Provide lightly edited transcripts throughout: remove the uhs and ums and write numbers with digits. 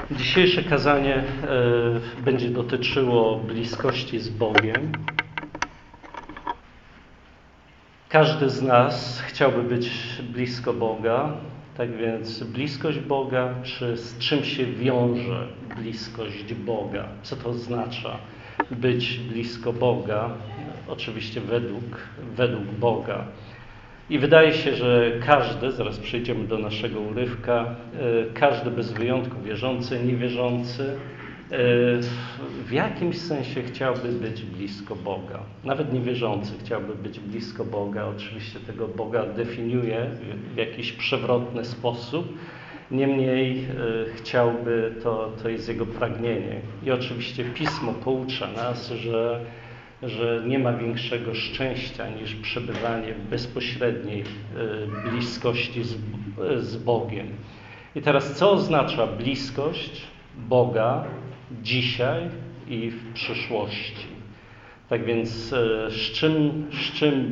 Dzisiejsze kazanie będzie dotyczyło bliskości z Bogiem. Każdy z nas chciałby być blisko Boga, tak więc bliskość Boga, czy z czym się wiąże bliskość Boga? Co to oznacza być blisko Boga? Oczywiście według Boga. I wydaje się, że każdy, zaraz przejdziemy do naszego urywka, każdy bez wyjątku, wierzący, niewierzący, w jakimś sensie chciałby być blisko Boga. Nawet niewierzący chciałby być blisko Boga. Oczywiście tego Boga definiuje w jakiś przewrotny sposób. Niemniej chciałby, to jest jego pragnienie. I oczywiście Pismo poucza nas, że nie ma większego szczęścia niż przebywanie w bezpośredniej bliskości z Bogiem. I teraz co oznacza bliskość Boga dzisiaj i w przyszłości? Tak więc z czym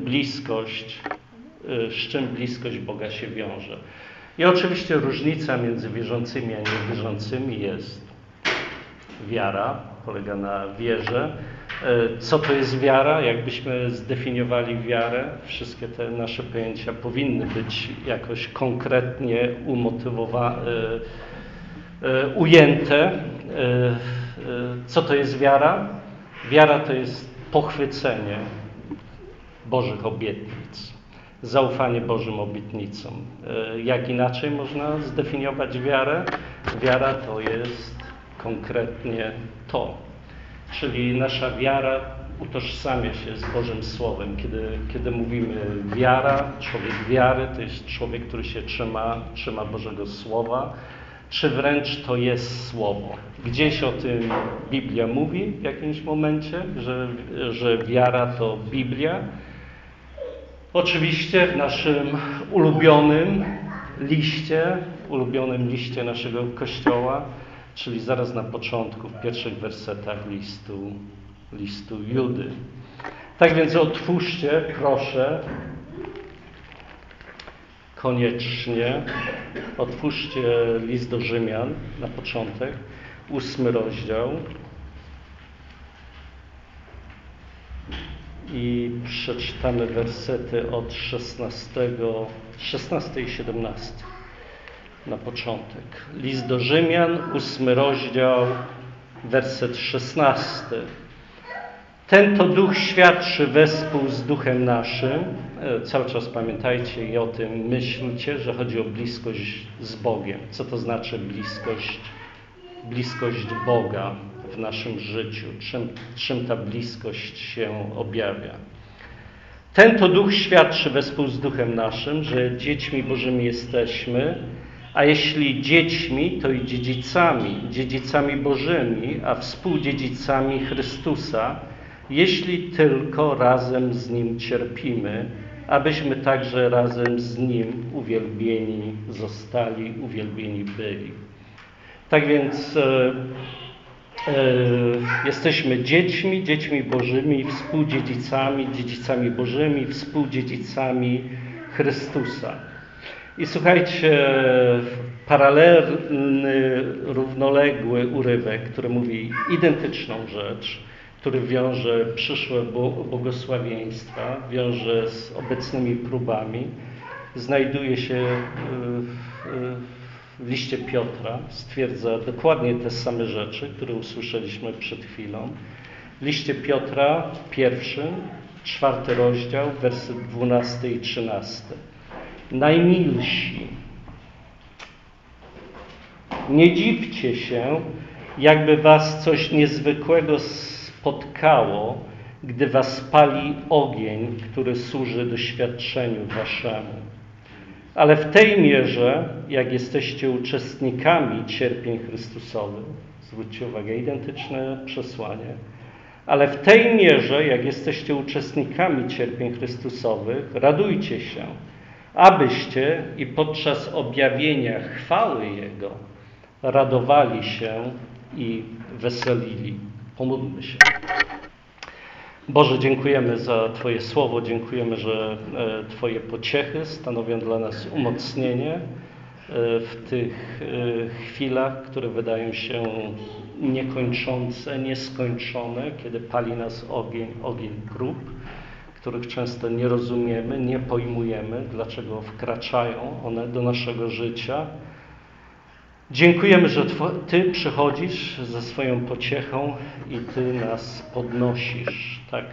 bliskość Boga się wiąże? I oczywiście różnica między wierzącymi a niewierzącymi jest wiara, polega na wierze. Co to jest wiara? Jakbyśmy zdefiniowali wiarę? Wszystkie te nasze pojęcia powinny być jakoś konkretnie ujęte. Co to jest wiara? Wiara to jest pochwycenie Bożych obietnic, zaufanie Bożym obietnicom. Jak inaczej można zdefiniować wiarę? Wiara to jest konkretnie to. Czyli nasza wiara utożsamia się z Bożym Słowem. Kiedy mówimy wiara, człowiek wiary, to jest człowiek, który się trzyma Bożego Słowa, czy wręcz to jest Słowo. Gdzieś o tym Biblia mówi w jakimś momencie, że wiara to Biblia. Oczywiście w naszym ulubionym liście naszego Kościoła, czyli zaraz na początku, w pierwszych wersetach listu Judy. Tak więc otwórzcie, proszę, koniecznie, otwórzcie list do Rzymian na początek, 8 rozdział i przeczytamy wersety od 16 i 17. Na początek. List do Rzymian, 8 rozdział, werset 16. Ten to Duch świadczy wespół z Duchem naszym. Cały czas pamiętajcie i o tym myślcie, że chodzi o bliskość z Bogiem. Co to znaczy bliskość Boga w naszym życiu? Czym ta bliskość się objawia? Ten to Duch świadczy wespół z Duchem naszym, że dziećmi Bożymi jesteśmy, a jeśli dziećmi, to i dziedzicami Bożymi, a współdziedzicami Chrystusa, jeśli tylko razem z Nim cierpimy, abyśmy także razem z Nim uwielbieni zostali, uwielbieni byli. Tak więc jesteśmy dziećmi Bożymi, dziedzicami Bożymi, współdziedzicami Chrystusa. I słuchajcie, paralelny, równoległy urywek, który mówi identyczną rzecz, który wiąże przyszłe błogosławieństwa, wiąże z obecnymi próbami, znajduje się w liście Piotra, stwierdza dokładnie te same rzeczy, które usłyszeliśmy przed chwilą. W liście Piotra, 4 rozdział, werset 12 i 13. Najmilsi, nie dziwcie się, jakby was coś niezwykłego spotkało, gdy was pali ogień, który służy doświadczeniu waszemu. Ale w tej mierze, jak jesteście uczestnikami cierpień Chrystusowych, zwróćcie uwagę, identyczne przesłanie, ale w tej mierze, jak jesteście uczestnikami cierpień Chrystusowych, radujcie się, abyście i podczas objawienia chwały Jego radowali się i weselili. Pomódlmy się. Boże, dziękujemy za Twoje słowo, dziękujemy, że Twoje pociechy stanowią dla nas umocnienie, w tych chwilach, które wydają się niekończące, nieskończone, kiedy pali nas ogień prób, których często nie rozumiemy, nie pojmujemy, dlaczego wkraczają one do naszego życia. Dziękujemy, że Ty przychodzisz ze swoją pociechą i Ty nas podnosisz, tak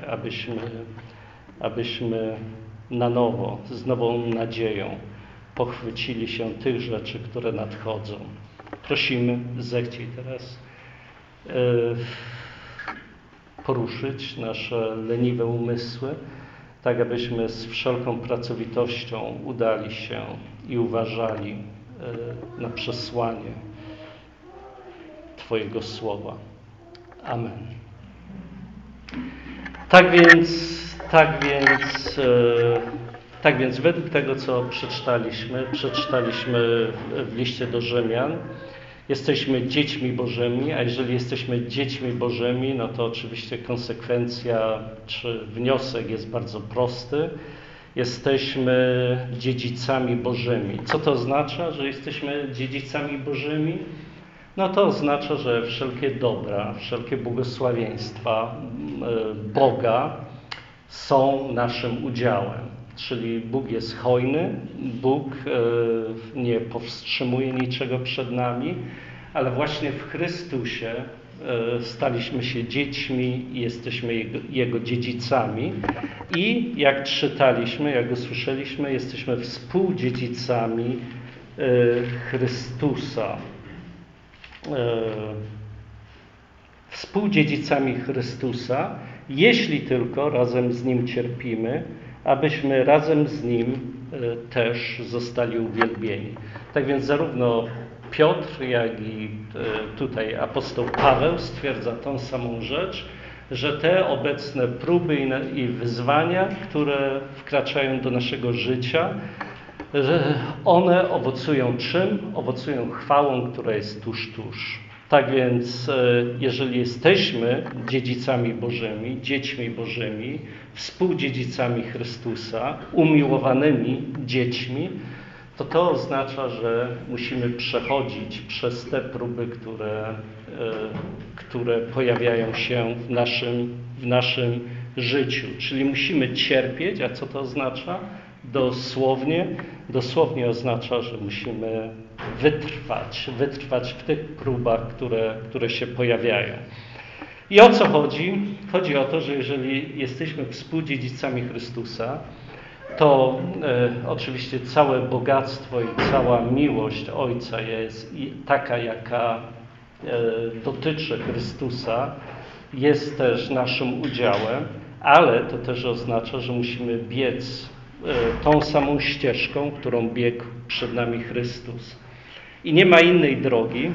abyśmy na nowo, z nową nadzieją pochwycili się tych rzeczy, które nadchodzą. Prosimy, zechciej teraz poruszyć nasze leniwe umysły, tak abyśmy z wszelką pracowitością udali się i uważali na przesłanie Twojego Słowa. Amen. Tak więc według tego, co przeczytaliśmy w liście do Rzymian, jesteśmy dziećmi Bożymi, a jeżeli jesteśmy dziećmi Bożymi, no to oczywiście konsekwencja czy wniosek jest bardzo prosty. Jesteśmy dziedzicami Bożymi. Co to oznacza, że jesteśmy dziedzicami Bożymi? No to oznacza, że wszelkie dobra, wszelkie błogosławieństwa Boga są naszym udziałem. Czyli Bóg jest hojny, Bóg nie powstrzymuje niczego przed nami, ale właśnie w Chrystusie staliśmy się dziećmi i jesteśmy Jego dziedzicami. I jak czytaliśmy, jak usłyszeliśmy, jesteśmy współdziedzicami Chrystusa. Współdziedzicami Chrystusa, jeśli tylko razem z Nim cierpimy, abyśmy razem z Nim też zostali uwielbieni. Tak więc zarówno Piotr, jak i tutaj apostoł Paweł stwierdza tą samą rzecz, że te obecne próby i wyzwania, które wkraczają do naszego życia, że one owocują czym? Owocują chwałą, która jest tuż. Tak więc, jeżeli jesteśmy dziedzicami Bożymi, dziećmi Bożymi, współdziedzicami Chrystusa, umiłowanymi dziećmi, to oznacza, że musimy przechodzić przez te próby, które pojawiają się w naszym życiu. Czyli musimy cierpieć, a co to oznacza? Dosłownie oznacza, że musimy wytrwać w tych próbach, które się pojawiają. I o co chodzi? Chodzi o to, że jeżeli jesteśmy współdziedzicami Chrystusa, to oczywiście całe bogactwo i cała miłość Ojca jest taka, jaka dotyczy Chrystusa, jest też naszym udziałem, ale to też oznacza, że musimy biec tą samą ścieżką, którą biegł przed nami Chrystus. I nie ma innej drogi,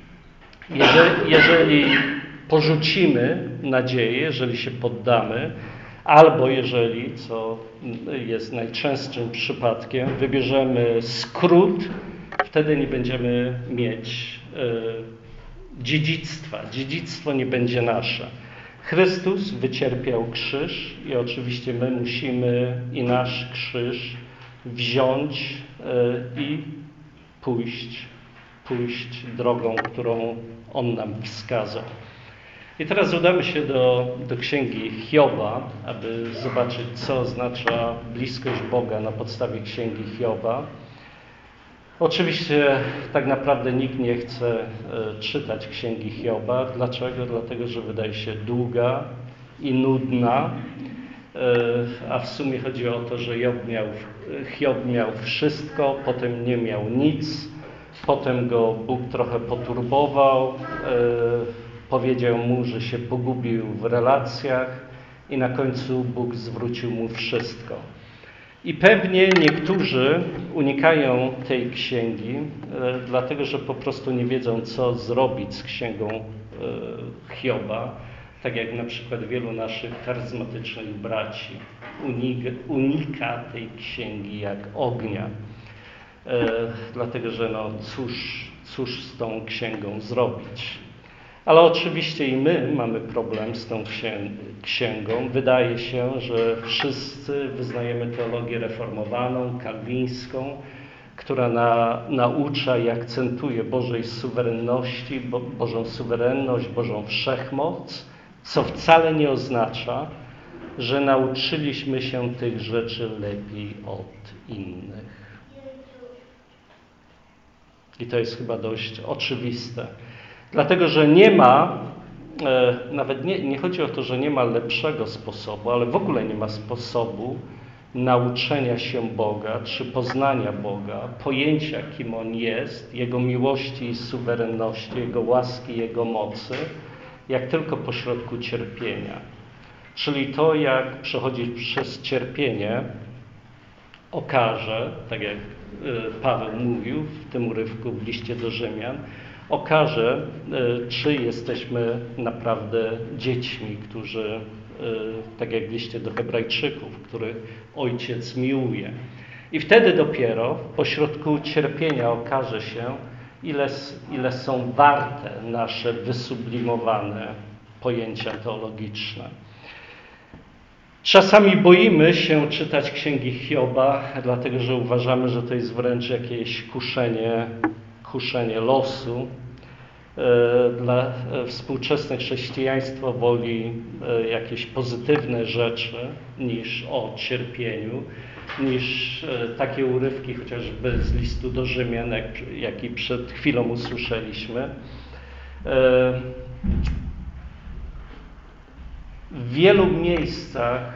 jeżeli porzucimy nadzieję, jeżeli się poddamy, albo jeżeli, co jest najczęstszym przypadkiem, wybierzemy skrót, wtedy nie będziemy mieć dziedzictwa. Dziedzictwo nie będzie nasze. Chrystus wycierpiał krzyż i oczywiście my musimy i nasz krzyż wziąć i pójść drogą, którą On nam wskazał. I teraz udamy się do księgi Hioba, aby zobaczyć, co oznacza bliskość Boga na podstawie księgi Hioba. Oczywiście tak naprawdę nikt nie chce czytać księgi Hioba. Dlaczego? Dlatego, że wydaje się długa i nudna, a w sumie chodzi o to, że Hiob miał wszystko, potem nie miał nic, potem go Bóg trochę poturbował, powiedział mu, że się pogubił w relacjach i na końcu Bóg zwrócił mu wszystko. I pewnie niektórzy unikają tej księgi, dlatego że po prostu nie wiedzą, co zrobić z księgą Hioba, tak jak na przykład wielu naszych charyzmatycznych braci unika tej księgi jak ognia. Dlatego że cóż z tą księgą zrobić? Ale oczywiście i my mamy problem z tą księgą. Wydaje się, że wszyscy wyznajemy teologię reformowaną, kalwińską, która naucza i akcentuje Bożej suwerenności, Bożą suwerenność, Bożą wszechmoc, co wcale nie oznacza, że nauczyliśmy się tych rzeczy lepiej od innych. I to jest chyba dość oczywiste. Dlatego, że nie ma, nawet nie chodzi o to, że nie ma lepszego sposobu, ale w ogóle nie ma sposobu nauczenia się Boga, czy poznania Boga, pojęcia, kim On jest, Jego miłości i suwerenności, Jego łaski, Jego mocy, jak tylko pośrodku cierpienia. Czyli to, jak przechodzić przez cierpienie, okaże, tak jak Paweł mówił w tym urywku w liście do Rzymian, okaże, czy jesteśmy naprawdę dziećmi, którzy, tak jak w liście do Hebrajczyków, których Ojciec miłuje. I wtedy dopiero pośrodku cierpienia okaże się, ile są warte nasze wysublimowane pojęcia teologiczne. Czasami boimy się czytać księgi Hioba, dlatego że uważamy, że to jest wręcz jakieś kuszenie losu. Dla współczesne chrześcijaństwo woli jakieś pozytywne rzeczy niż o cierpieniu, niż takie urywki chociażby z listu do Rzymian, jaki przed chwilą usłyszeliśmy. W wielu miejscach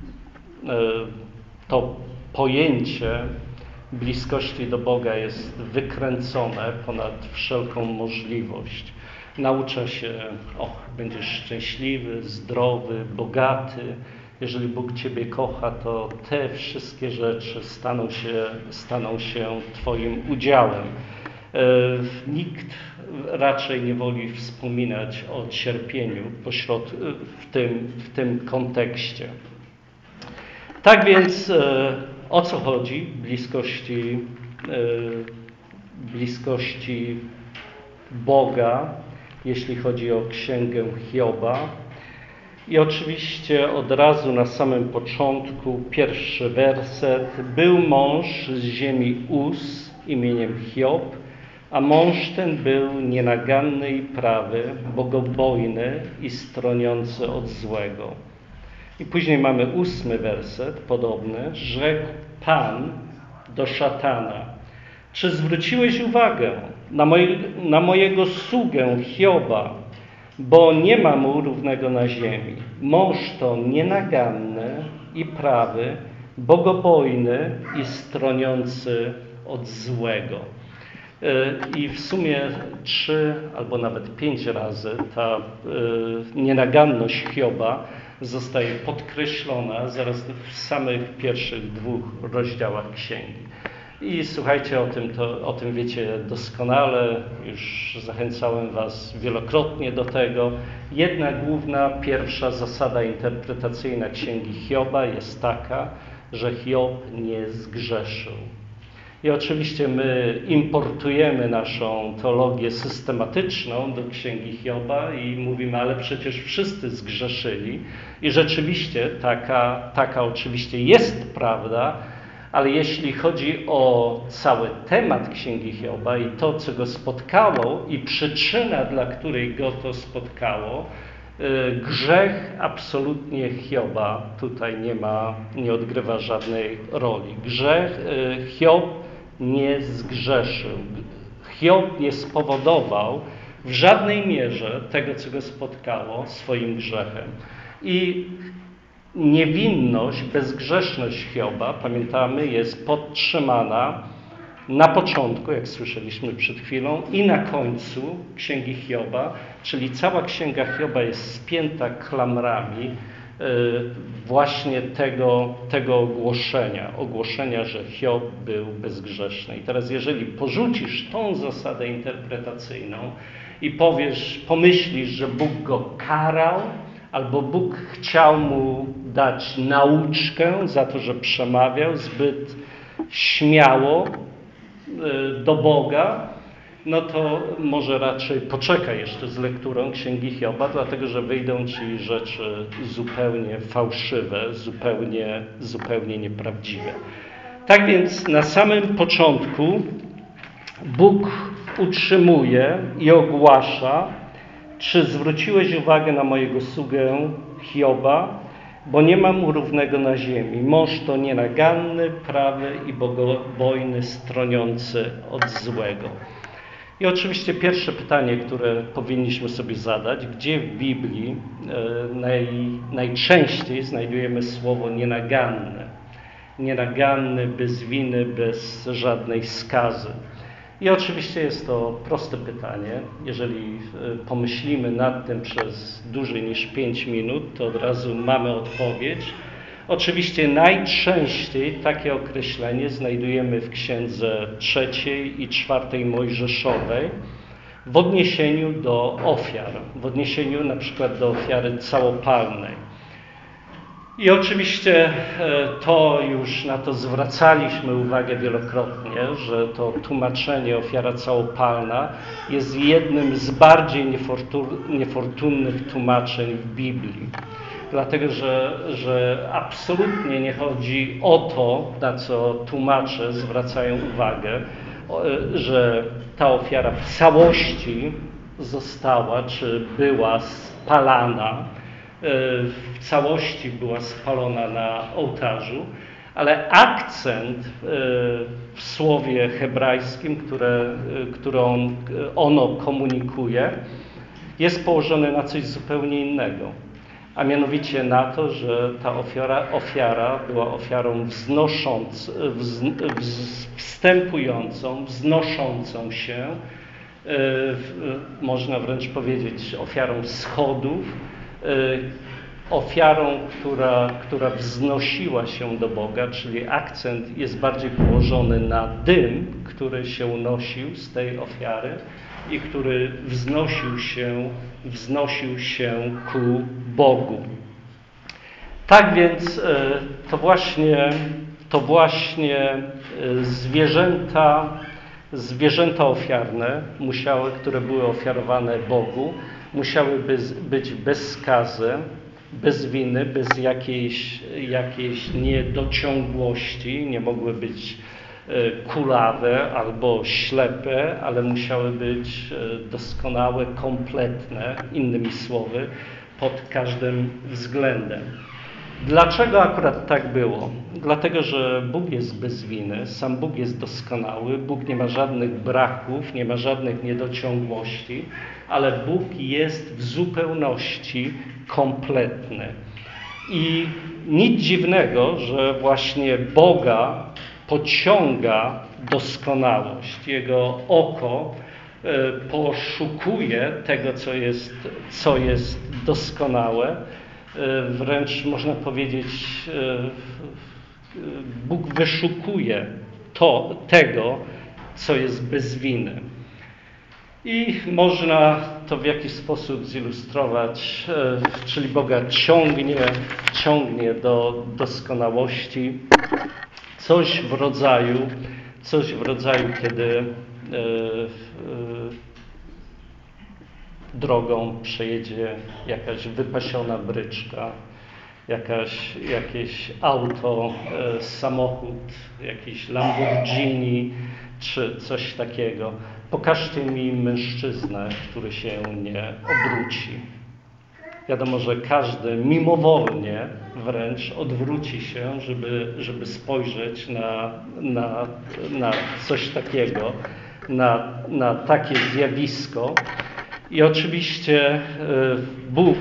to pojęcie bliskości do Boga jest wykręcone ponad wszelką możliwość. Naucza się, będziesz szczęśliwy, zdrowy, bogaty. Jeżeli Bóg Ciebie kocha, to te wszystkie rzeczy staną się Twoim udziałem. Nikt raczej nie woli wspominać o cierpieniu w tym kontekście. Tak więc o co chodzi bliskości Boga, jeśli chodzi o księgę Hioba? I oczywiście od razu na samym początku, pierwszy werset. Był mąż z ziemi Uz imieniem Hiob, a mąż ten był nienaganny i prawy, bogobojny i stroniący od złego. I później mamy 8 werset, podobny. Rzekł Pan do szatana: czy zwróciłeś uwagę na mojego sługę Hioba, bo nie ma mu równego na ziemi. Mąż to nienaganny i prawy, bogobojny i stroniący od złego. I w sumie 3 albo nawet 5 razy ta nienaganność Hioba zostaje podkreślona zaraz w samych pierwszych 2 rozdziałach księgi. I słuchajcie, o tym wiecie doskonale, już zachęcałem Was wielokrotnie do tego. Jedna główna, pierwsza zasada interpretacyjna księgi Hioba jest taka, że Hiob nie zgrzeszył. I oczywiście my importujemy naszą teologię systematyczną do księgi Hioba i mówimy, ale przecież wszyscy zgrzeszyli. I rzeczywiście taka oczywiście jest prawda, ale jeśli chodzi o cały temat księgi Hioba i to, co go spotkało i przyczyna, dla której go to spotkało, grzech absolutnie Hioba tutaj nie odgrywa żadnej roli. Hiob nie zgrzeszył. Hiob nie spowodował w żadnej mierze tego, co go spotkało, swoim grzechem. I niewinność, bezgrzeszność Hioba, pamiętamy, jest podtrzymana na początku, jak słyszeliśmy przed chwilą, i na końcu księgi Hioba, czyli cała księga Hioba jest spięta klamrami właśnie tego ogłoszenia, że Hiob był bezgrzeszny. I teraz jeżeli porzucisz tą zasadę interpretacyjną i pomyślisz, że Bóg go karał, albo Bóg chciał mu dać nauczkę za to, że przemawiał zbyt śmiało do Boga, no to może raczej poczekaj jeszcze z lekturą księgi Hioba, dlatego że wyjdą ci rzeczy zupełnie fałszywe, zupełnie nieprawdziwe. Tak więc na samym początku Bóg utrzymuje i ogłasza: czy zwróciłeś uwagę na mojego sługę Hioba, bo nie ma mu równego na ziemi. Mąż to nienaganny, prawy i bogobojny, stroniący od złego. I oczywiście pierwsze pytanie, które powinniśmy sobie zadać: gdzie w Biblii najczęściej znajdujemy słowo nienaganny? Nienaganny, bez winy, bez żadnej skazy. I oczywiście jest to proste pytanie. Jeżeli pomyślimy nad tym przez dłużej niż 5 minut, to od razu mamy odpowiedź. Oczywiście najczęściej takie określenie znajdujemy w Księdze 3 i 4 Mojżeszowej w odniesieniu do ofiar, w odniesieniu na przykład do ofiary całopalnej. I oczywiście to już na to zwracaliśmy uwagę wielokrotnie, że to tłumaczenie ofiara całopalna jest jednym z bardziej niefortunnych tłumaczeń w Biblii. Dlatego, że absolutnie nie chodzi o to, na co tłumacze zwracają uwagę, że ta ofiara w całości została czy była spalana, w całości była spalona na ołtarzu, ale akcent w słowie hebrajskim, które ono komunikuje, jest położony na coś zupełnie innego. A mianowicie na to, że ta ofiara była ofiarą wstępującą, wznoszącą się, można wręcz powiedzieć ofiarą schodów, ofiarą, która wznosiła się do Boga, czyli akcent jest bardziej położony na dym, który się unosił z tej ofiary i który wznosił się ku Bogu. Tak więc to właśnie zwierzęta ofiarne które były ofiarowane Bogu, musiały być bez skazy, bez winy, bez jakiejś niedociągłości, nie mogły być kulawe albo ślepe, ale musiały być doskonałe, kompletne, innymi słowy, pod każdym względem. Dlaczego akurat tak było? Dlatego, że Bóg jest bez winy, sam Bóg jest doskonały, Bóg nie ma żadnych braków, nie ma żadnych niedociągłości, ale Bóg jest w zupełności kompletny. I nic dziwnego, że właśnie Boga pociąga doskonałość. Jego oko poszukuje tego, co jest doskonałe. Wręcz można powiedzieć, Bóg wyszukuje tego, co jest bez winy. I można to w jakiś sposób zilustrować, czyli Boga ciągnie do doskonałości, coś w rodzaju, kiedy drogą przejedzie jakaś wypasiona bryczka, jakieś auto, samochód, jakiś Lamborghini czy coś takiego. Pokażcie mi mężczyznę, który się nie obróci. Wiadomo, że każdy mimowolnie wręcz odwróci się, żeby spojrzeć na coś takiego, na takie zjawisko. I oczywiście Bóg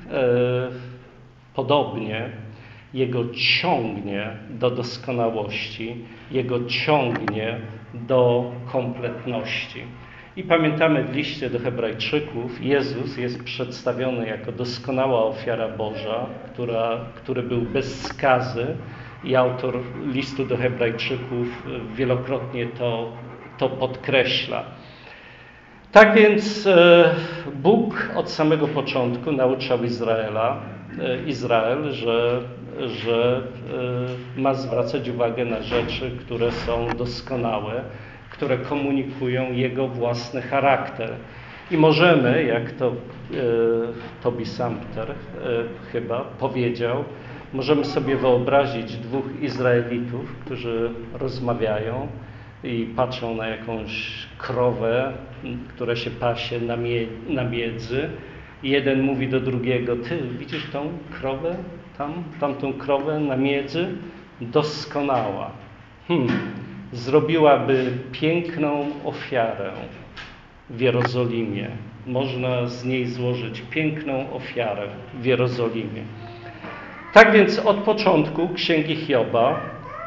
podobnie Jego ciągnie do doskonałości, Jego ciągnie do kompletności. I pamiętamy w liście do Hebrajczyków, Jezus jest przedstawiony jako doskonała ofiara Boża, który był bez skazy, i autor listu do Hebrajczyków wielokrotnie to podkreśla. Tak więc Bóg od samego początku nauczał Izrael, że ma zwracać uwagę na rzeczy, które są doskonałe, które komunikują Jego własny charakter. I możemy, jak to Toby Sumpter chyba powiedział, Możemy sobie wyobrazić dwóch Izraelitów, którzy rozmawiają i patrzą na jakąś krowę, która się pasie na miedzy. I jeden mówi do drugiego: ty widzisz tą krowę, tamtą krowę na miedzy? Doskonała. Zrobiłaby piękną ofiarę w Jerozolimie. Można z niej złożyć piękną ofiarę w Jerozolimie. Tak więc od początku Księgi Hioba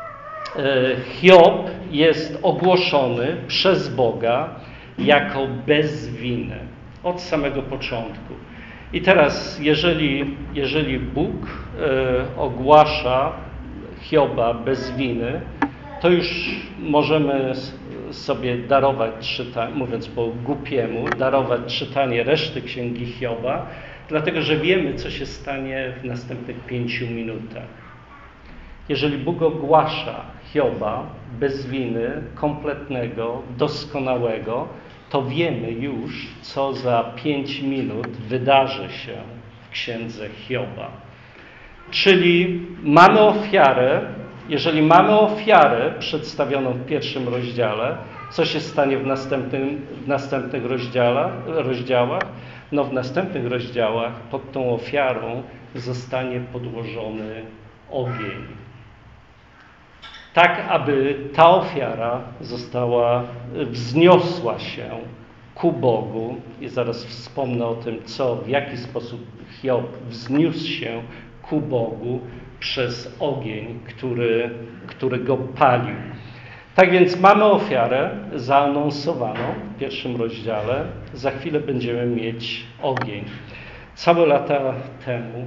Hiob jest ogłoszony przez Boga jako bez winy. Od samego początku. I teraz, jeżeli Bóg ogłasza Hioba bez winy, to już możemy sobie darować, mówiąc po głupiemu, darować czytanie reszty Księgi Hioba, dlatego że wiemy, co się stanie w następnych 5 minutach. Jeżeli Bóg ogłasza Hioba bez winy, kompletnego, doskonałego, to wiemy już, co za 5 minut wydarzy się w Księdze Hioba. Czyli mamy ofiarę. Jeżeli mamy ofiarę przedstawioną w pierwszym rozdziale, co się stanie w następnych rozdziałach? No w następnych rozdziałach pod tą ofiarą zostanie podłożony ogień. Tak, aby ta ofiara wzniosła się ku Bogu. I zaraz wspomnę o tym, w jaki sposób Hiob wzniósł się ku Bogu przez ogień, który go palił. Tak więc mamy ofiarę zaanonsowaną w pierwszym rozdziale. Za chwilę będziemy mieć ogień. Całe lata temu,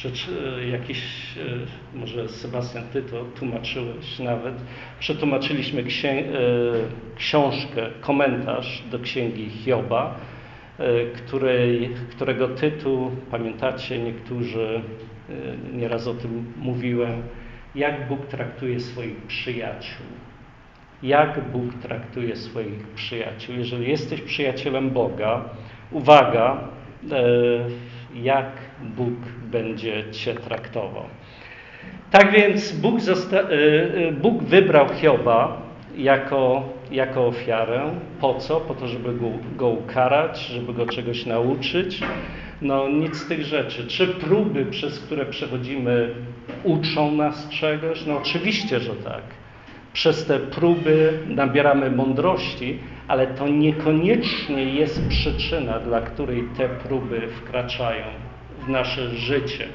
może Sebastian, ty to tłumaczyłeś nawet, przetłumaczyliśmy książkę, komentarz do Księgi Hioba, którego tytuł, pamiętacie niektórzy, nieraz o tym mówiłem, jak Bóg traktuje swoich przyjaciół. Jak Bóg traktuje swoich przyjaciół. Jeżeli jesteś przyjacielem Boga, uwaga, jak Bóg będzie cię traktował. Tak więc Bóg wybrał Hioba jako ofiarę. Po co? Po to, żeby go ukarać, żeby go czegoś nauczyć. No nic z tych rzeczy. Czy próby, przez które przechodzimy, uczą nas czegoś? No oczywiście, że tak. Przez te próby nabieramy mądrości, ale to niekoniecznie jest przyczyna, dla której te próby wkraczają w nasze życie.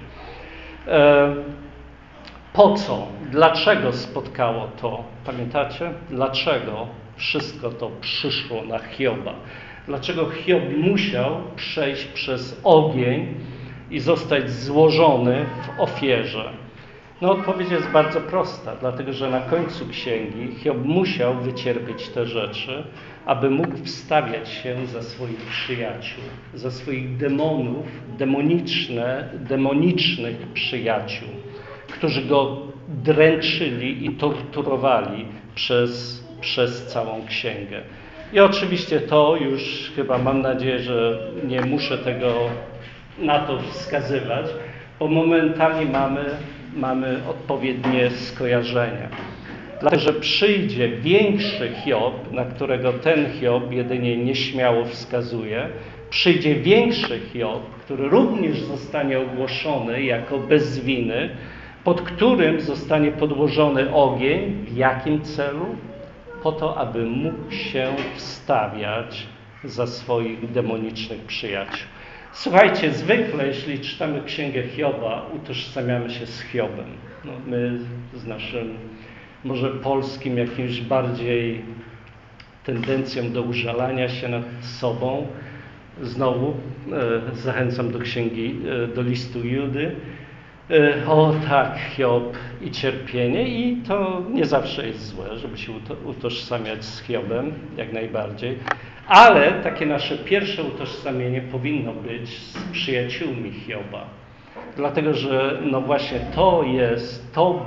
Po co? Dlaczego spotkało to? Pamiętacie? Dlaczego wszystko to przyszło na Hioba? Dlaczego Hiob musiał przejść przez ogień i zostać złożony w ofierze? No odpowiedź jest bardzo prosta, dlatego że na końcu księgi Hiob musiał wycierpieć te rzeczy, aby mógł wstawiać się za swoich przyjaciół, za swoich demonów, demonicznych przyjaciół, którzy go dręczyli i torturowali przez całą księgę. I oczywiście to już chyba, mam nadzieję, że nie muszę na to wskazywać, bo momentalnie mamy odpowiednie skojarzenia. Dlatego, że przyjdzie większy Hiob, na którego ten Hiob jedynie nieśmiało wskazuje, przyjdzie większy Hiob, który również zostanie ogłoszony jako bez winy, pod którym zostanie podłożony ogień. W jakim celu? Po to, aby mógł się wstawiać za swoich demonicznych przyjaciół. Słuchajcie, zwykle jeśli czytamy Księgę Hioba, utożsamiamy się z Hiobem. No, my z naszym może polskim jakimś bardziej tendencją do użalania się nad sobą. Znowu zachęcam do listu Judy. O tak, Hiob i cierpienie, i to nie zawsze jest złe, żeby się utożsamiać z Hiobem, jak najbardziej. Ale takie nasze pierwsze utożsamienie powinno być z przyjaciółmi Hioba. Dlatego, że no właśnie to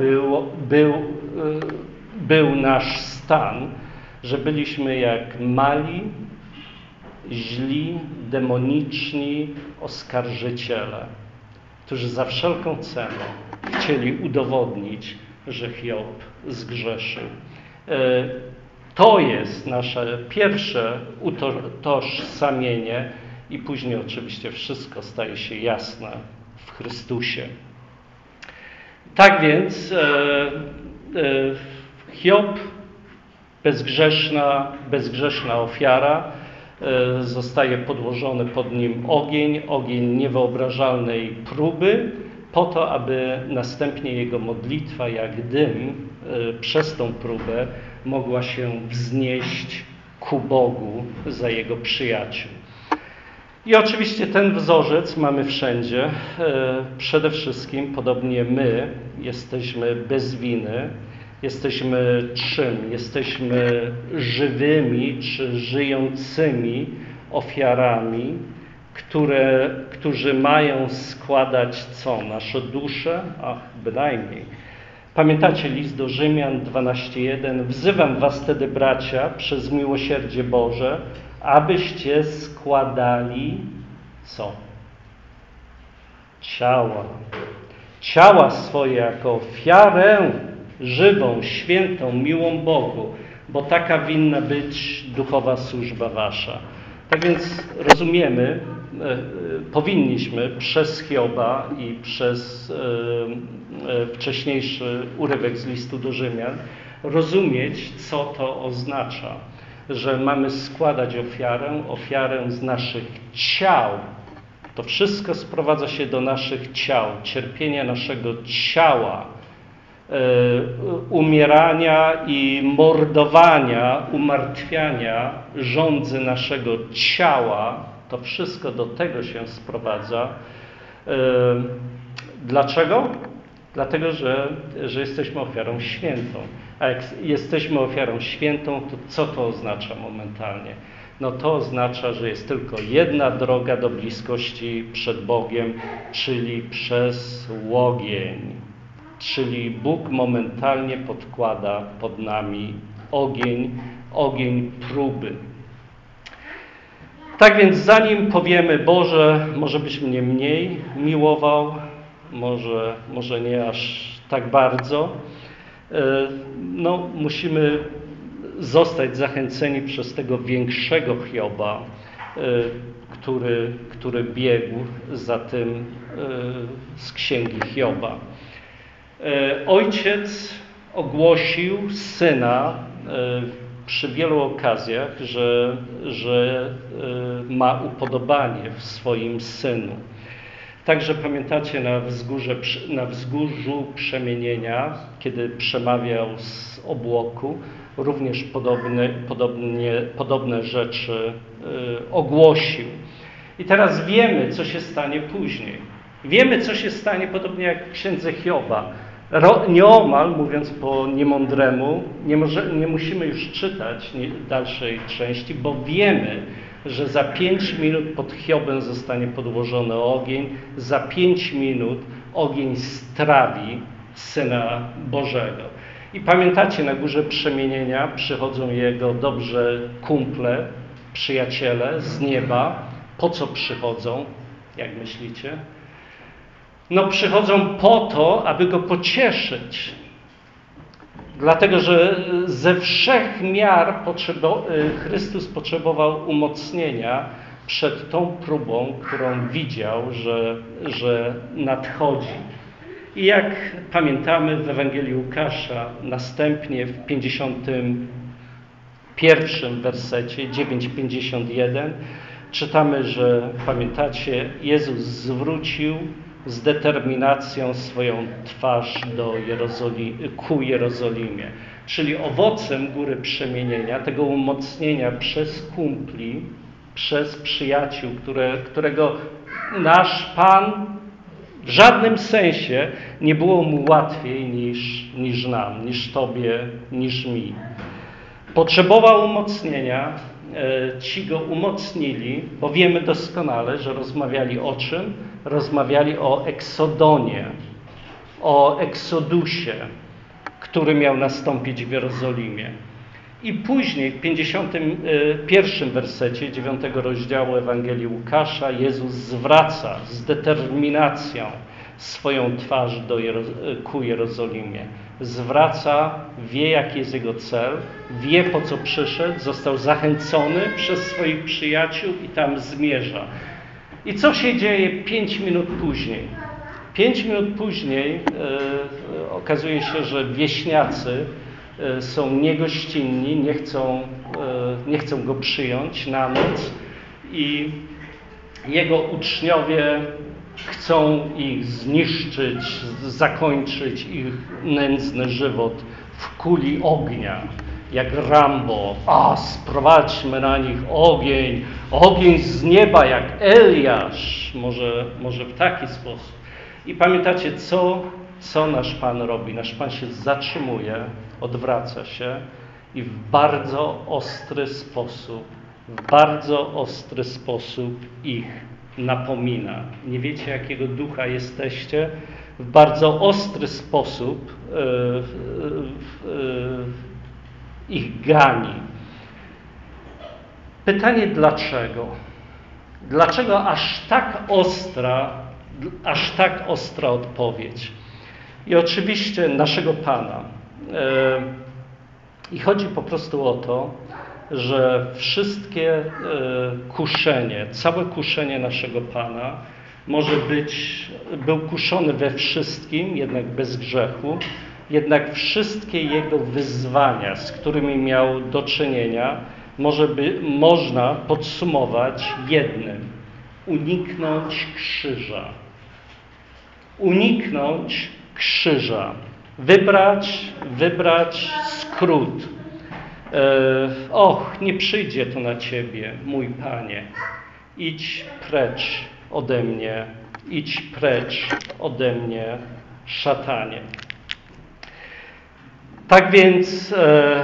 był nasz stan, że byliśmy jak mali, źli, demoniczni oskarżyciele. którzy za wszelką cenę chcieli udowodnić, że Hiob zgrzeszył. To jest nasze pierwsze utożsamienie i później oczywiście wszystko staje się jasne w Chrystusie. Tak więc Hiob, bezgrzeszna ofiara, zostaje podłożony pod nim ogień niewyobrażalnej próby, po to, aby następnie jego modlitwa, jak dym, przez tą próbę mogła się wznieść ku Bogu za jego przyjaciół. I oczywiście ten wzorzec mamy wszędzie. Przede wszystkim, podobnie my jesteśmy bez winy. Jesteśmy czym? Jesteśmy żywymi czy żyjącymi ofiarami, którzy mają składać co? Nasze dusze? Ach, bynajmniej. Pamiętacie list do Rzymian 12:1? Wzywam was tedy, bracia, przez miłosierdzie Boże, abyście składali co? Ciała swoje jako ofiarę żywą, świętą, miłą Bogu, bo taka winna być duchowa służba wasza. Tak więc rozumiemy, powinniśmy przez Hioba i przez wcześniejszy urywek z listu do Rzymian rozumieć, co to oznacza, że mamy składać ofiarę z naszych ciał. To wszystko sprowadza się do naszych ciał, cierpienia naszego ciała, umierania i mordowania, umartwiania żądzy naszego ciała. To wszystko do tego się sprowadza. Dlaczego? Dlatego, że jesteśmy ofiarą świętą. A jak jesteśmy ofiarą świętą, to co to oznacza momentalnie? No to oznacza, że jest tylko jedna droga do bliskości przed Bogiem, czyli przez ogień. Czyli Bóg momentalnie podkłada pod nami ogień próby. Tak więc zanim powiemy, Boże, może byś mnie mniej miłował, może nie aż tak bardzo, no musimy zostać zachęceni przez tego większego Hioba, który biegł za tym z księgi Hioba. Ojciec ogłosił syna przy wielu okazjach, że ma upodobanie w swoim synu. Także pamiętacie na wzgórzu przemienienia, kiedy przemawiał z obłoku, również podobne rzeczy ogłosił. I teraz wiemy, co się stanie później. Wiemy, co się stanie podobnie jak w księdze Hioba. Nieomal, mówiąc po niemądremu, nie musimy już czytać dalszej części, bo wiemy, że za 5 minut pod Hiobem zostanie podłożony ogień, za 5 minut ogień strawi Syna Bożego. I pamiętacie, na górze przemienienia przychodzą jego dobrze kumple, przyjaciele z nieba. Po co przychodzą, jak myślicie? No przychodzą po to, aby go pocieszyć. Dlatego, że ze wszech miar Chrystus potrzebował umocnienia przed tą próbą, którą widział, że nadchodzi. I jak pamiętamy w Ewangelii Łukasza, następnie w 51 wersecie, 9:51, czytamy, że pamiętacie, Jezus zwrócił z determinacją swoją twarz ku Jerozolimie. Czyli owocem góry przemienienia, tego umocnienia przez kumpli, przez przyjaciół, którego nasz Pan w żadnym sensie nie było mu łatwiej niż nam, niż Tobie, niż mi. Potrzebował umocnienia, ci go umocnili, bo wiemy doskonale, że rozmawiali o czym? Rozmawiali o Eksodonie, o Eksodusie, który miał nastąpić w Jerozolimie. I później w 51 wersecie 9 rozdziału Ewangelii Łukasza Jezus zwraca z determinacją swoją twarz ku Jerozolimie. Zwraca, wie jaki jest jego cel, wie po co przyszedł, został zachęcony przez swoich przyjaciół i tam zmierza. I co się dzieje 5 minut później? 5 minut później okazuje się, że wieśniacy są niegościnni, nie chcą go przyjąć na noc i jego uczniowie chcą ich zniszczyć, zakończyć ich nędzny żywot w kuli ognia, jak Rambo. Sprowadźmy na nich ogień z nieba, jak Eliasz. Może w taki sposób. I pamiętacie, co nasz Pan robi? Nasz Pan się zatrzymuje, odwraca się i w bardzo ostry sposób ich napomina. Nie wiecie, jakiego ducha jesteście. W bardzo ostry sposób ich gani. Pytanie dlaczego? Dlaczego aż tak ostra odpowiedź? I oczywiście naszego Pana. I chodzi po prostu o to, że wszystkie kuszenie, całe kuszenie naszego Pana był kuszony we wszystkim, jednak bez grzechu, jednak wszystkie Jego wyzwania, z którymi miał do czynienia, można podsumować jednym: uniknąć krzyża. Uniknąć krzyża. Wybrać skrót. Nie przyjdzie to na Ciebie, mój Panie. Idź precz ode mnie, szatanie. Tak więc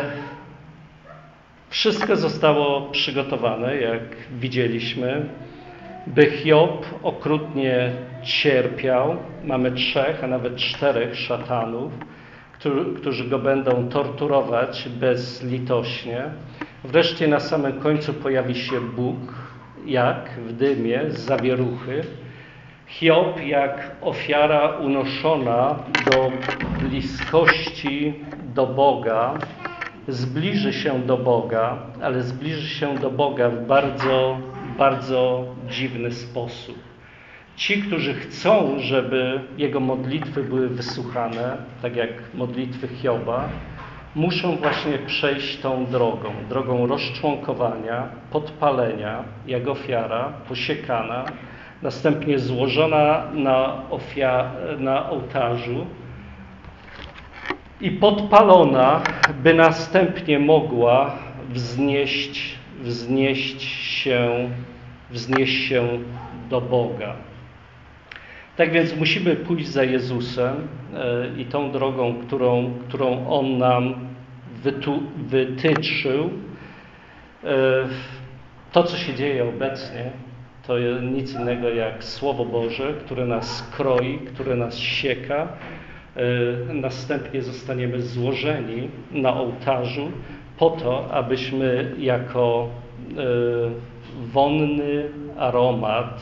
wszystko zostało przygotowane, jak widzieliśmy, by Hiob okrutnie cierpiał. Mamy 3, a nawet 4 szatanów, którzy go będą torturować bezlitośnie. Wreszcie na samym końcu pojawi się Bóg, jak w dymie z zawieruchy. Hiob jak ofiara unoszona do bliskości do Boga, zbliży się do Boga, ale zbliży się do Boga w bardzo, bardzo dziwny sposób. Ci, którzy chcą, żeby jego modlitwy były wysłuchane, tak jak modlitwy Hioba, muszą właśnie przejść tą drogą rozczłonkowania, podpalenia, jak ofiara posiekana, następnie złożona na ołtarzu i podpalona, by następnie mogła wznieść się do Boga. Tak więc musimy pójść za Jezusem i tą drogą, którą On nam wytyczył. To, co się dzieje obecnie, to nic innego jak Słowo Boże, które nas kroi, które nas sieka. Następnie zostaniemy złożeni na ołtarzu po to, abyśmy jako wonny aromat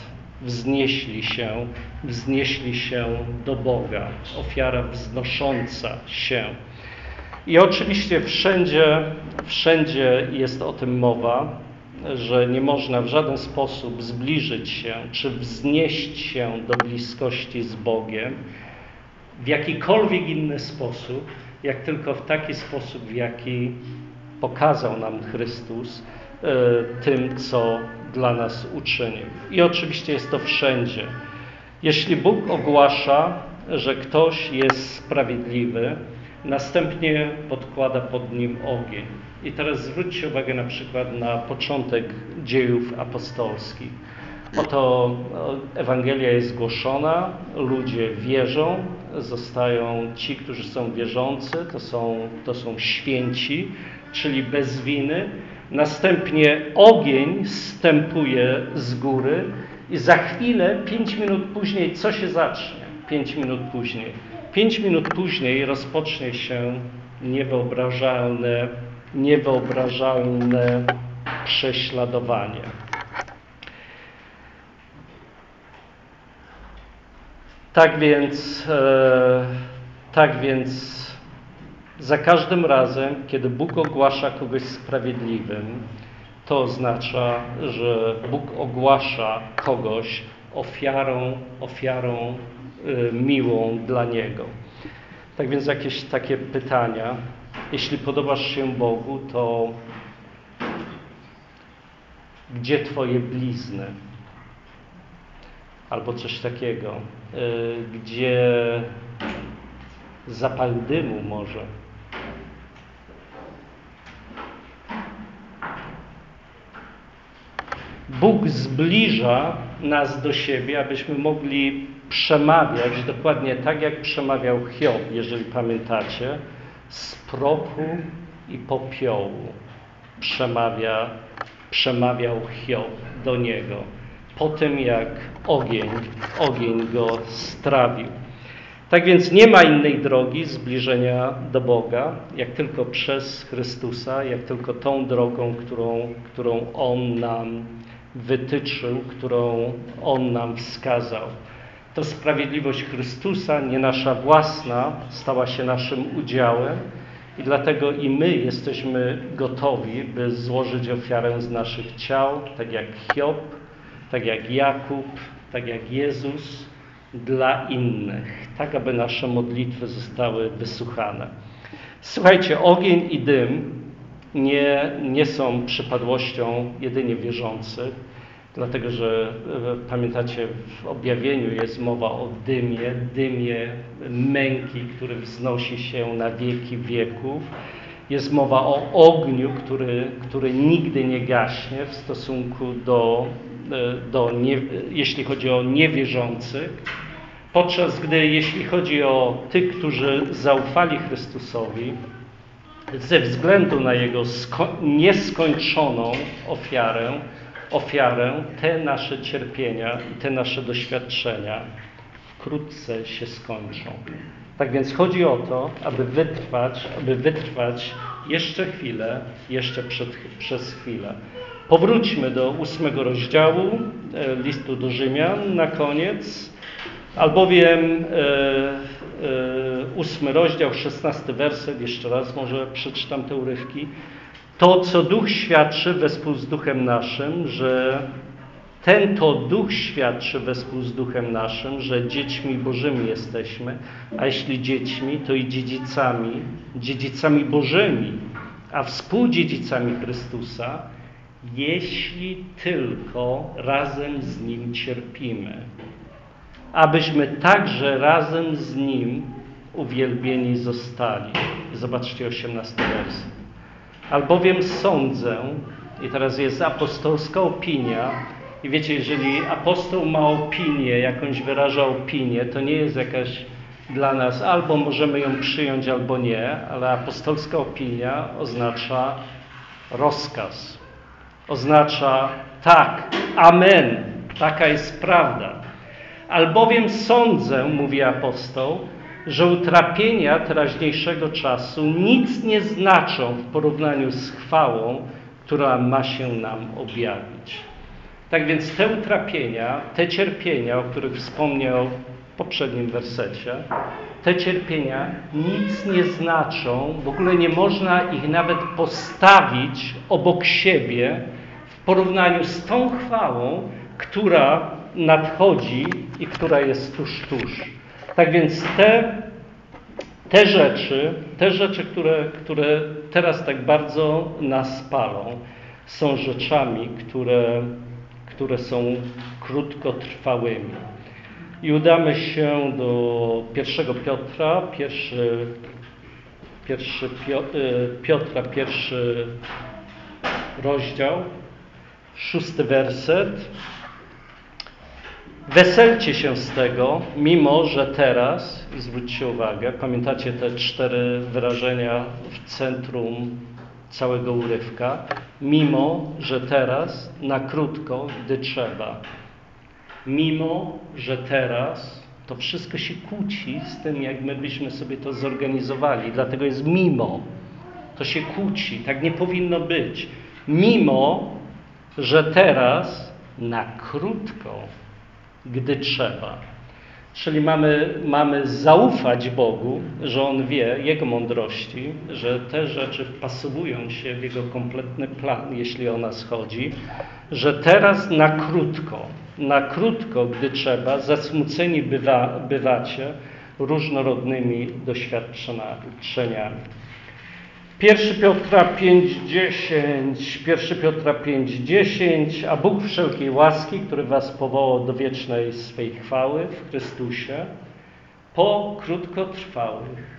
wznieśli się do Boga. Ofiara wznosząca się. I oczywiście wszędzie jest o tym mowa, że nie można w żaden sposób zbliżyć się, czy wznieść się do bliskości z Bogiem w jakikolwiek inny sposób, jak tylko w taki sposób, w jaki pokazał nam Chrystus tym, co dla nas uczynił. I oczywiście jest to wszędzie. Jeśli Bóg ogłasza, że ktoś jest sprawiedliwy, następnie podkłada pod nim ogień. I teraz zwróćcie uwagę na przykład na początek dziejów apostolskich. Oto Ewangelia jest głoszona, ludzie wierzą, zostają ci, którzy są wierzący, to są święci, czyli bez winy. Następnie ogień zstępuje z góry i za chwilę, 5 minut później, co się zacznie? 5 minut później. 5 minut później rozpocznie się niewyobrażalne prześladowanie. Tak więc za każdym razem, kiedy Bóg ogłasza kogoś sprawiedliwym, to oznacza, że Bóg ogłasza kogoś ofiarą miłą dla Niego. Tak więc jakieś takie pytania. Jeśli podobasz się Bogu, to gdzie Twoje blizny? Albo coś takiego. Gdzie zapach dymu może? Bóg zbliża nas do siebie, abyśmy mogli przemawiać dokładnie tak, jak przemawiał Hiob, jeżeli pamiętacie, z prochu i popiołu przemawiał Hiob do niego, po tym jak ogień go strawił. Tak więc nie ma innej drogi zbliżenia do Boga, jak tylko przez Chrystusa, jak tylko tą drogą, którą On nam wytyczył, którą On nam wskazał. To sprawiedliwość Chrystusa, nie nasza własna, stała się naszym udziałem i dlatego i my jesteśmy gotowi, by złożyć ofiarę z naszych ciał, tak jak Hiob, tak jak Jakub, tak jak Jezus, dla innych, tak aby nasze modlitwy zostały wysłuchane. Słuchajcie, ogień i dym nie są przypadłością jedynie wierzących, dlatego że pamiętacie, w objawieniu jest mowa o dymie męki, który wznosi się na wieki wieków. Jest mowa o ogniu, który nigdy nie gaśnie w stosunku jeśli chodzi o niewierzących, podczas gdy jeśli chodzi o tych, którzy zaufali Chrystusowi, ze względu na Jego nieskończoną ofiarę, te nasze cierpienia i te nasze doświadczenia wkrótce się skończą. Tak więc chodzi o to, aby wytrwać jeszcze chwilę, przez chwilę. Powróćmy do 8 rozdziału listu do Rzymian na koniec, albowiem 8 rozdział, 16 werset, jeszcze raz może przeczytam te urywki. To, co Duch świadczy wespół z Duchem naszym, że Duch świadczy wespół z Duchem naszym, że dziećmi Bożymi jesteśmy, a jeśli dziećmi, to i dziedzicami Bożymi, a współdziedzicami Chrystusa, jeśli tylko razem z Nim cierpimy, abyśmy także razem z Nim uwielbieni zostali. Zobaczcie 18 werset. Albowiem sądzę, i teraz jest apostolska opinia, i wiecie, jeżeli apostoł ma opinię, jakąś wyraża opinię, to nie jest jakaś dla nas, albo możemy ją przyjąć, albo nie, ale apostolska opinia oznacza rozkaz. Oznacza tak, amen, taka jest prawda. Albowiem sądzę, mówi apostoł, że utrapienia teraźniejszego czasu nic nie znaczą w porównaniu z chwałą, która ma się nam objawić. Tak więc te utrapienia, te cierpienia, o których wspomniał w poprzednim wersecie, te cierpienia nic nie znaczą, w ogóle nie można ich nawet postawić obok siebie w porównaniu z tą chwałą, która nadchodzi i która jest tuż. Tak więc te rzeczy, które teraz tak bardzo nas palą, są rzeczami, które są krótkotrwałymi. I udamy się do 1 Piotra, pierwszy rozdział, 6 werset. Weselcie się z tego, mimo że teraz, i zwróćcie uwagę, pamiętacie te 4 wyrażenia w centrum całego urywka, mimo że teraz na krótko, gdy trzeba. Mimo że teraz to wszystko się kłóci z tym, jak my byśmy sobie to zorganizowali. Dlatego jest mimo. To się kłóci. Tak nie powinno być. Mimo że teraz na krótko, gdy trzeba. Czyli mamy zaufać Bogu, że On wie, Jego mądrości, że te rzeczy wpasowują się w Jego kompletny plan, jeśli o nas chodzi, że teraz na krótko, gdy trzeba, zasmuceni bywacie różnorodnymi doświadczeniami. 1 Piotra 5:10, a Bóg wszelkiej łaski, który was powołał do wiecznej swej chwały w Chrystusie, po krótkotrwałych.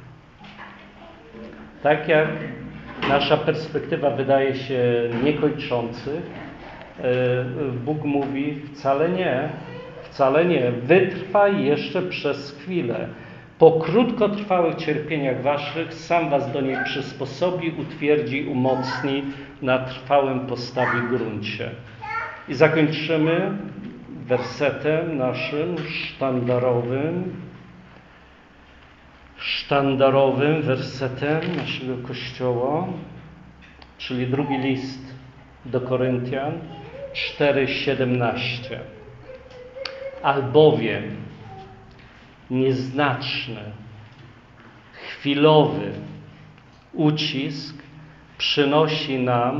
Tak jak nasza perspektywa wydaje się niekończących, Bóg mówi wcale nie, wytrwaj jeszcze przez chwilę. Po krótkotrwałych cierpieniach waszych sam was do niej przysposobi, utwierdzi, umocni, na trwałym postawi gruncie. I zakończymy wersetem naszym sztandarowym wersetem naszego Kościoła, czyli drugi list do Koryntian 4:17. Albowiem nieznaczny, chwilowy ucisk przynosi nam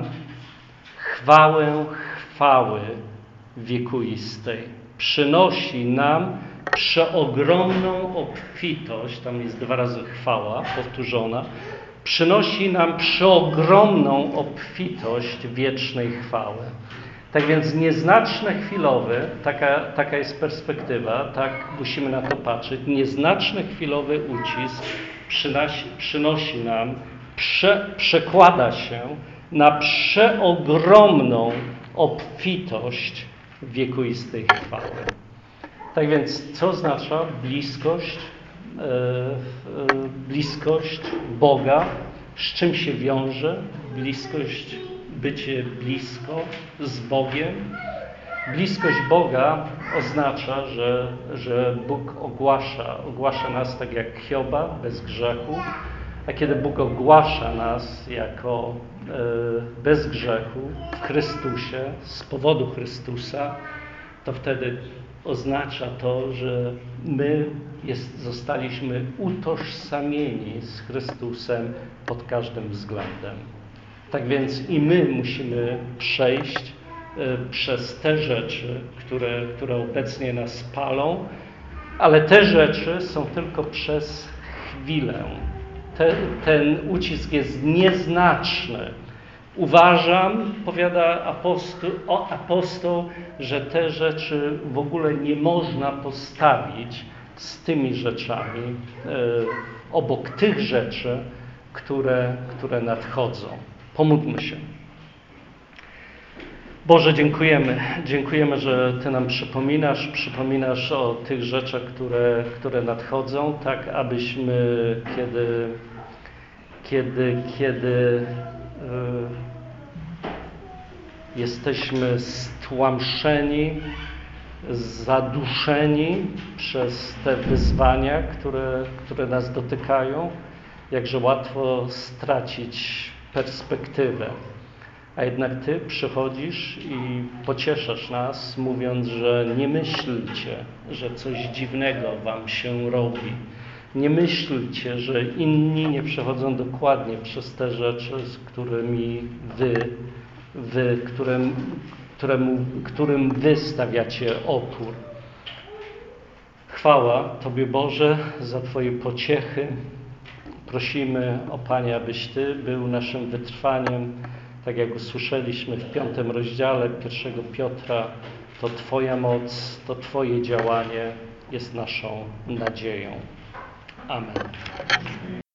chwały wiekuistej. Przynosi nam przeogromną obfitość, tam jest 2 razy chwała powtórzona, przynosi nam przeogromną obfitość wiecznej chwały. Tak więc nieznaczne, chwilowy, taka jest perspektywa, tak musimy na to patrzeć, nieznaczny, chwilowy ucisk przynosi nam, przekłada się na przeogromną obfitość wiekuistej chwały. Tak więc co oznacza bliskość Boga? Z czym się wiąże bliskość, bycie blisko z Bogiem? Bliskość Boga oznacza, że Bóg ogłasza nas tak jak Hioba, bez grzechu, a kiedy Bóg ogłasza nas jako bez grzechu w Chrystusie, z powodu Chrystusa, to wtedy oznacza to, że my zostaliśmy utożsamieni z Chrystusem pod każdym względem. Tak więc i my musimy przejść przez te rzeczy, które obecnie nas palą, ale te rzeczy są tylko przez chwilę. Ten ucisk jest nieznaczny. Uważam, powiada apostoł, że te rzeczy w ogóle nie można postawić z tymi rzeczami obok tych rzeczy, które nadchodzą. Pomódlmy się. Boże, dziękujemy, że Ty nam przypominasz o tych rzeczach, które nadchodzą, tak abyśmy, kiedy jesteśmy stłamszeni, zaduszeni przez te wyzwania, które nas dotykają, jakże łatwo stracić perspektywę. A jednak Ty przychodzisz i pocieszasz nas, mówiąc, że nie myślcie, że coś dziwnego wam się robi. Nie myślcie, że inni nie przechodzą dokładnie przez te rzeczy, z którymi którym wy stawiacie opór. Chwała Tobie, Boże, za Twoje pociechy. Prosimy o Panie, abyś Ty był naszym wytrwaniem, tak jak usłyszeliśmy w 5 rozdziale 1 Piotra, to Twoja moc, to Twoje działanie jest naszą nadzieją. Amen.